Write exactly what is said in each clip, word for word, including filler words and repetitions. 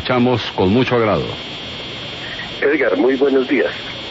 escuchamos con mucho agrado. Edgar, muy buenos días.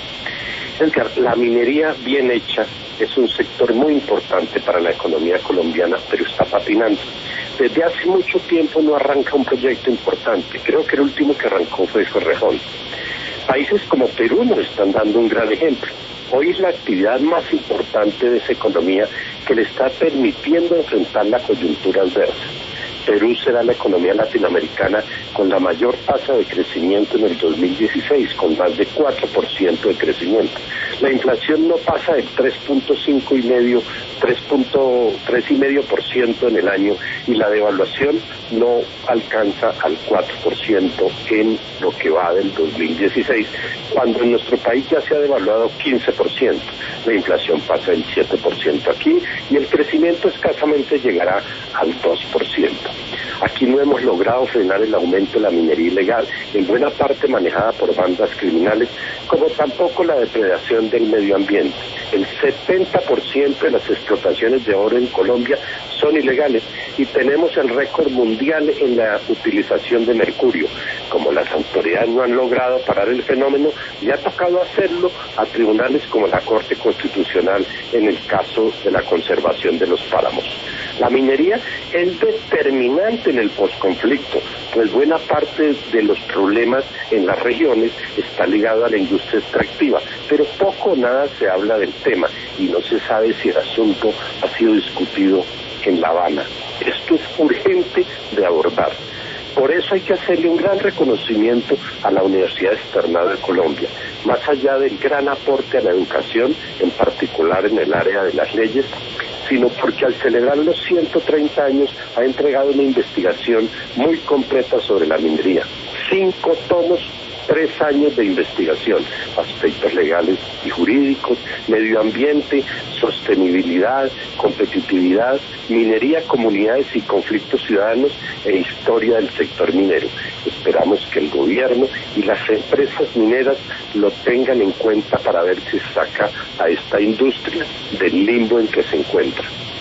Edgar, la minería bien hecha es un sector muy importante para la economía colombiana, pero está patinando. Desde hace mucho tiempo no arranca un proyecto importante. Creo que el último que arrancó fue Cerrejón. Países como Perú nos están dando un gran ejemplo. Hoy es la actividad más importante de esa economía que le está permitiendo enfrentar la coyuntura adversa. Perú será la economía latinoamericana con la mayor tasa de crecimiento en el dos mil dieciséis, con más de cuatro por ciento de crecimiento. La inflación no pasa del tres punto cinco y medio, tres punto tres y medio por ciento en el año, y la devaluación no alcanza al cuatro por ciento en lo que va del dos mil dieciséis, cuando en nuestro país ya se ha devaluado quince por ciento. La inflación pasa del siete por ciento aquí y el crecimiento escasamente llegará al dos por ciento. Aquí no hemos logrado frenar el aumento de la minería ilegal, en buena parte manejada por bandas criminales, como tampoco la depredación del medio ambiente. El setenta por ciento de las explotaciones de oro en Colombia son ilegales y tenemos el récord mundial en la utilización de mercurio. Como las autoridades no han logrado parar el fenómeno, le ha tocado hacerlo a tribunales como la Corte Constitucional en el caso de la conservación de los páramos. La minería es determinante en el posconflicto, pues buena parte de los problemas en las regiones está ligado a la industria extractiva, pero poco o nada se habla del tema y no se sabe si el asunto ha sido discutido en La Habana. Esto es urgente de abordar. Por eso hay que hacerle un gran reconocimiento a la Universidad Externado de Colombia, más allá del gran aporte a la educación, en particular en el área de las leyes, sino porque al celebrar los ciento treinta años ha entregado una investigación muy completa sobre la minería. Cinco tomos, tres años de investigación, aspectos legales y jurídicos, medio ambiente, sostenibilidad, competitividad, minería, comunidades y conflictos ciudadanos e historia del sector minero. Esperamos que el gobierno y las empresas mineras lo tengan en cuenta para ver si saca a esta industria del limbo en que se encuentra.